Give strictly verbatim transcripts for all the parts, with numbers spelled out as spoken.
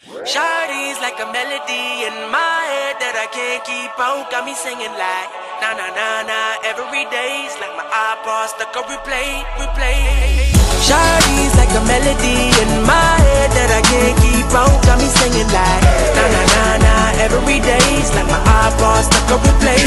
Shawty's like a melody in my head that I can't keep out. Got me singing like na na na na every day's like my iPod stuck on replay, replay. Shawty's like a melody in my head that I can't keep out. Got me singing like na na na na every day's like my iPod stuck on replay,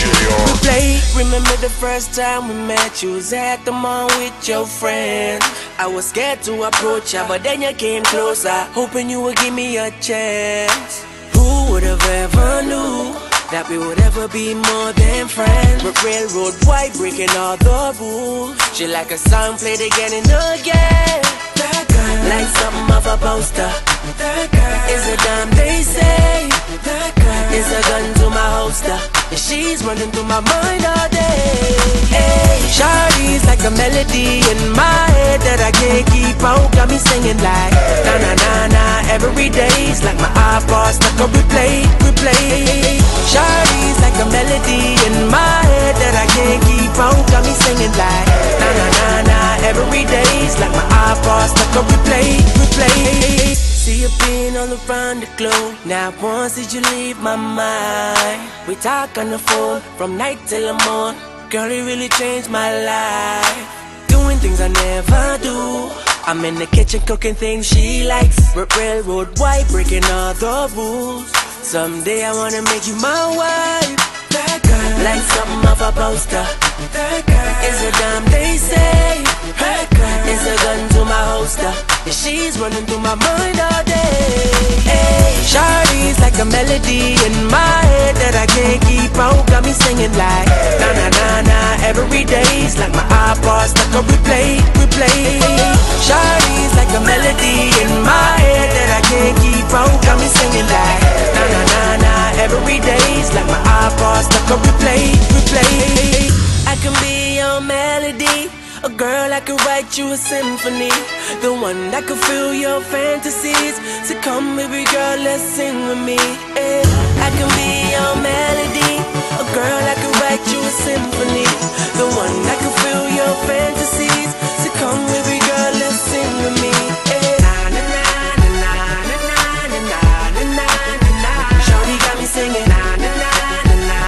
replay. Remember the first time we met? You was at the mall with your friends. I was scared to approach ya, but then you came closer, hoping you would give me a chance. Who would have ever knew that we would ever be more than friends? But railroad white, breaking all the rules. She like a song played again and again. That girl, like something off a poster. That girl is a dime, they say. That girl is a gun to my holster, and she's running through my mind all day. Hey, Shawty's like a melody in my head that I can't keep out. Got me singing like na na na na every day's like my iPod stuck on replay, replay. Shawty's like a melody in my head that I can't keep out. Got me singing like na na na na every day's like my iPod stuck on replay, replay. See you being all around the globe. Now once did you leave my mind? We talk on the phone from night till the morn. Girl, it really changed my life. Doing things I never do. I'm in the kitchen cooking things she likes. R railroad white, breaking all the rules. Someday I wanna make you my wife. That girl, like something off a poster. That girl is a dime, they say. That girl is a gun to my holster, and she's running through my mind all day. Hey, Shawty's like a melody in my head that I can't keep out. Got me singing like na na na na every day's like my iPod stuck on replay, replay. Shawty's like a melody in my head that I can't keep out. Got me singing like na na na na every day's like my iPod stuck on replay, replay. I can be your melody, a girl that could write you a symphony, the one that could fill your fantasies. So come baby girl, let's sing with me. Yeah. I can be your melody, a girl that could write you a symphony, the one that could fill your fantasies. So come baby girl, let's sing with me. Yeah. Na na na na na na na na na na na. Shawty got me singing na na na na na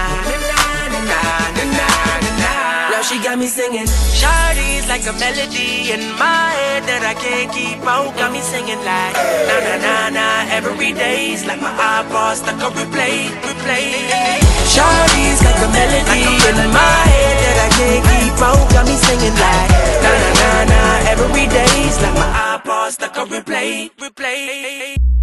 na na na na na. Now she got me singing. Shawty's like a melody in my head that I can't keep out. Got me singing like na na na na every day's like my iPod stuck on replay, replay. Shawty's like a melody in my head that I can't keep out. Got me singing like na na na na every day's like my iPod stuck on replay, replay.